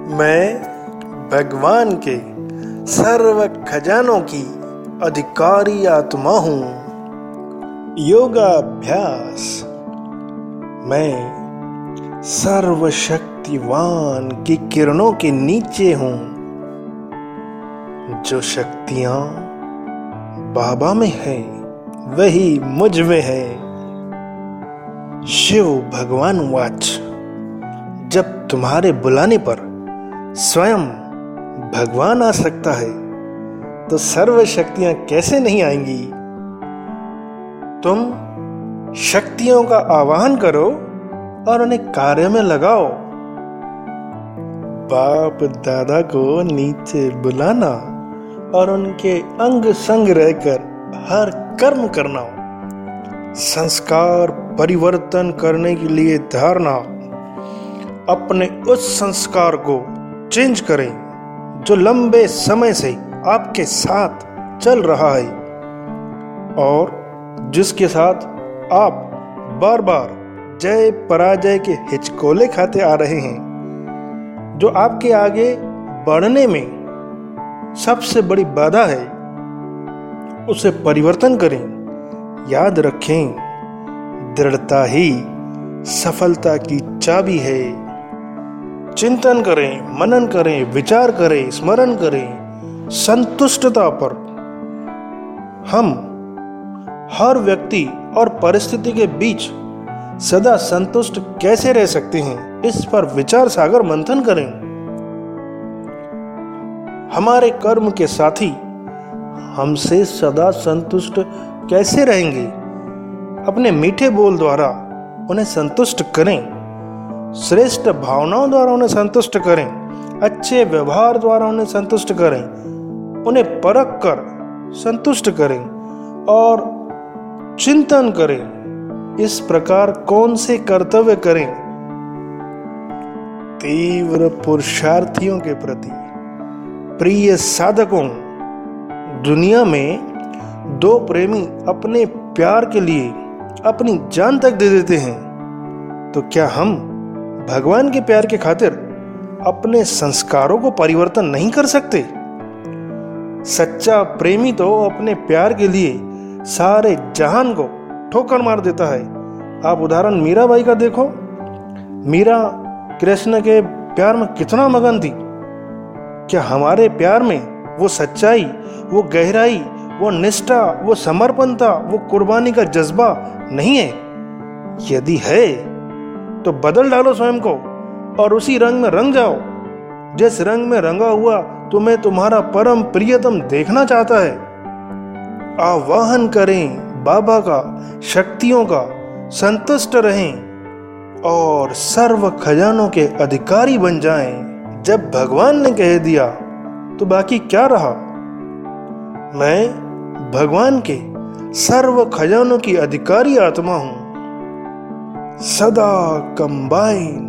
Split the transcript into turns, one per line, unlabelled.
मैं भगवान के सर्व खजानों की अधिकारी आत्मा हूँ। योगाभ्यास। मैं सर्वशक्तिवान की किरणों के नीचे हूँ। जो शक्तियाँ बाबा में है वही मुझ में है। शिव भगवान वाच। जब तुम्हारे बुलाने पर स्वयं भगवान आ सकता है तो सर्व शक्तियां कैसे नहीं आएंगी। तुम शक्तियों का आवाहन करो और उन्हें कार्य में लगाओ। बाप दादा को नीचे बुलाना और उनके अंग संग रहकर हर कर्म करना। संस्कार परिवर्तन करने के लिए धारणा। अपने उस संस्कार को चेंज करें जो लंबे समय से आपके साथ चल रहा है और जिसके साथ आप बार बार जय पराजय के हिचकोले खाते आ रहे हैं, जो आपके आगे बढ़ने में सबसे बड़ी बाधा है। उसे परिवर्तन करें। याद रखें, दृढ़ता ही सफलता की चाबी है। चिंतन करें, मनन करें, विचार करें, स्मरण करें संतुष्टता पर। हम हर व्यक्ति और परिस्थिति के बीच सदा संतुष्ट कैसे रह सकते हैं, इस पर विचार सागर मंथन करें। हमारे कर्म के साथी हमसे सदा संतुष्ट कैसे रहेंगे। अपने मीठे बोल द्वारा उन्हें संतुष्ट करें। श्रेष्ठ भावनाओं द्वारा उन्हें संतुष्ट करें। अच्छे व्यवहार द्वारा उन्हें संतुष्ट करें। उन्हें परख कर संतुष्ट करें और चिंतन करें। इस प्रकार कौन से कर्तव्य करें। तीव्र पुरुषार्थियों के प्रति प्रिय साधकों, दुनिया में दो प्रेमी अपने प्यार के लिए अपनी जान तक दे देते हैं, तो क्या हम भगवान के प्यार के खातिर अपने संस्कारों को परिवर्तन नहीं कर सकते। सच्चा प्रेमी तो अपने प्यार के लिए सारे जहान को ठोकर मार देता है। आप उदाहरण मीराबाई का देखो। मीरा कृष्ण के प्यार में कितना मगन थी। क्या हमारे प्यार में वो सच्चाई, वो गहराई, वो निष्ठा, वो समर्पणता, वो कुर्बानी का जज्बा नहीं है? यदि है तो बदल डालो स्वयं को और उसी रंग में रंग जाओ जिस रंग में रंगा हुआ तुम्हें तुम्हारा परम प्रियतम देखना चाहता है। आवाहन करें बाबा का, शक्तियों का, संतुष्ट रहें और सर्व खजानों के अधिकारी बन जाएं। जब भगवान ने कह दिया तो बाकी क्या रहा। मैं भगवान के सर्व खजानों की अधिकारी आत्मा हूं। सदा कंबाइन